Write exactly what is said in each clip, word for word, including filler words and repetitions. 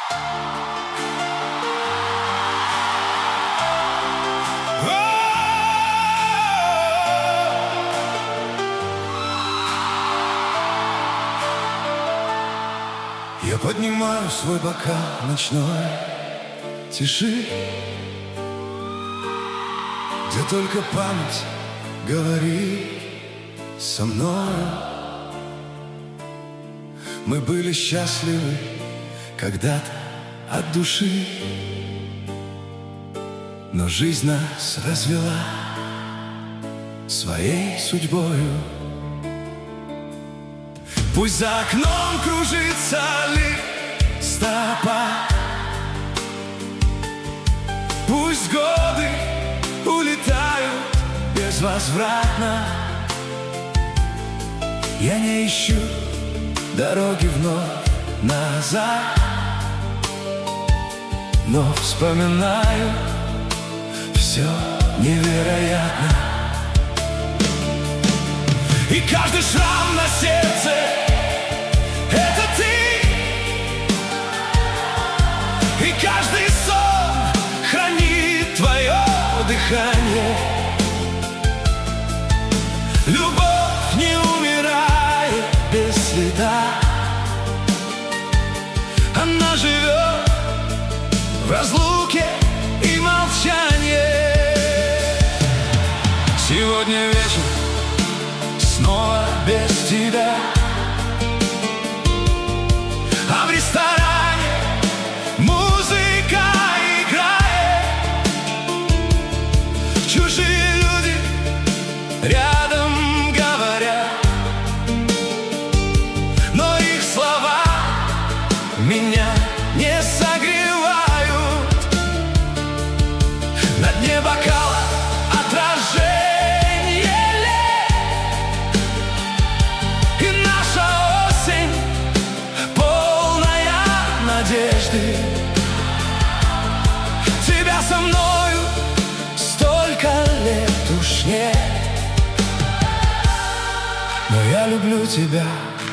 Я поднимаю свой бокал ночной тиши, где только память говорит со мною. Мы были счастливы когда-то от души, но жизнь нас развела своей судьбою. Пусть за окном кружится листопад, пусть годы улетают безвозвратно. Я не ищу дороги вновь назад, но вспоминаю все невероятно. И каждый шрам на сердце — это ты, и каждый сон хранит твое дыхание. Любовь не умирает без следа, она живет в разлуке и молчании. Сегодня вечер снова без тебя, а в ресторане музыка играет, чужие люди рядом говорят, но их слова меня не согревают. На дне бокала отражение лет, и наша осень полная надежды. Тебя со мною столько лет уж нет, но я люблю тебя.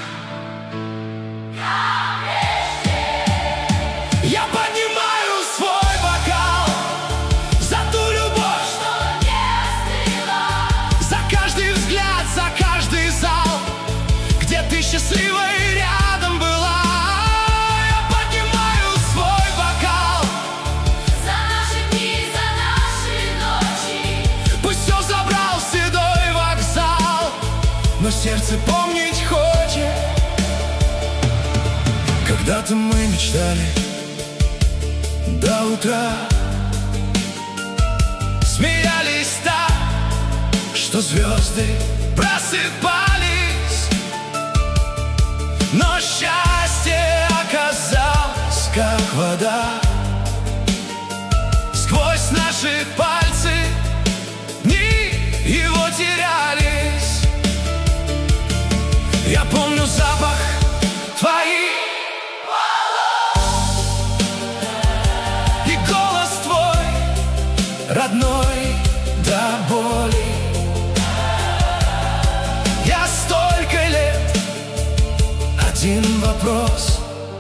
Я поднимаю свой бокал за ту любовь, что не остыла, за каждый взгляд, за каждый зал, где ты счастливой рядом была. Я поднимаю свой бокал за наши дни, за наши ночи. Пусть все забрал седой вокзал, но сердце помнить хочет. Когда-то мы мечтали до утра, смеялись так, что звезды просыпались, но счастье оказалось как вода. Сквозь наши пальцы дни его терялись. Я помню запах твоих родной до боли. Я столько лет один вопрос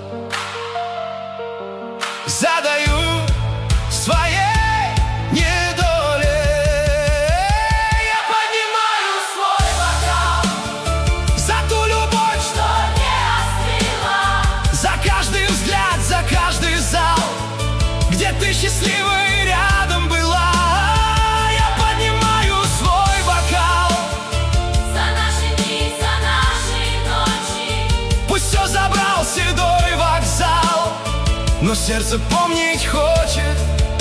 задаю своей недоле. Я поднимаю свой бокал за ту любовь, Что не остыла, за каждый взгляд, за каждый зал, где ты счастливой рядом была. Я поднимаю свой бокал за наши дни, за наши ночи. пусть все забрал седой вокзал, но сердце помнить хочет.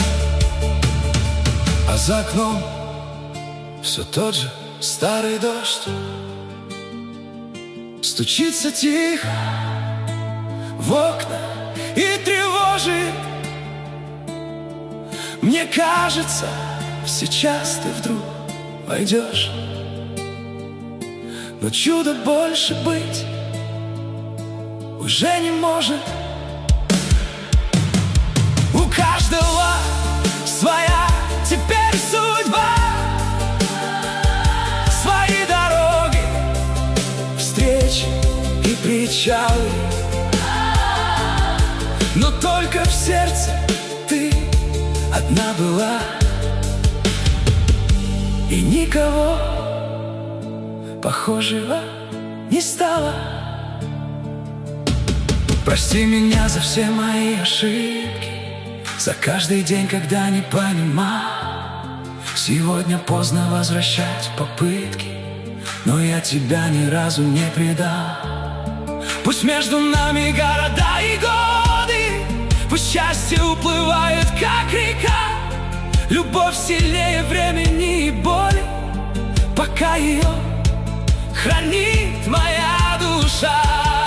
А за окном все тот же старый дождь, стучится тихо в окна и тревожит. Мне кажется, сейчас ты вдруг войдешь, но чудо больше быть уже не может. У каждого своя теперь судьба, свои дороги, встречи и причалы, но только в сердце ты одна была, и никого похожего не стало. Прости меня за все мои ошибки, за каждый день, когда не понимал. Сегодня поздно возвращать попытки, но я тебя ни разу не предал. Пусть между нами города и годы, пусть счастье уплывает, как река. Любовь сильнее времени и боли, пока ее хранит моя душа.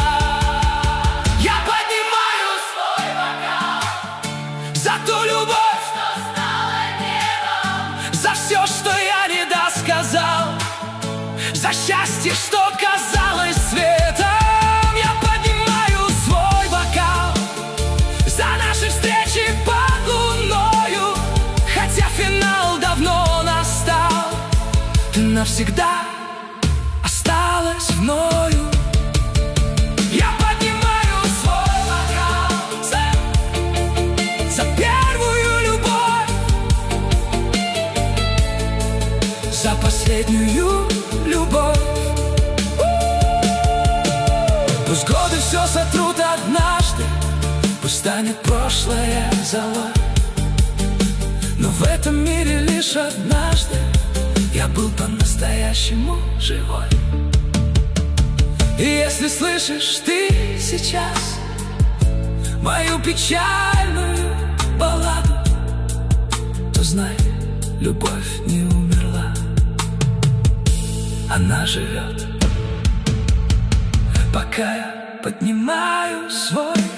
Я поднимаю свой бокал за ту любовь, что стала небом, за все, что я не досказал, за счастье, что казалось светом. Я поднимаю свой бокал за наши встречи под луною, хотя финал давно настал, ты навсегда осталась мною. Я поднимаю свой бокал за, за первую любовь, за последнюю любовь. Пусть годы все сотрут однажды, пусть станет прошлое золой, но в этом мире лишь однажды я был по-настоящему живой. И если слышишь ты сейчас мою печальную балладу, то знай, любовь не умерла, она живет, пока я поднимаю свой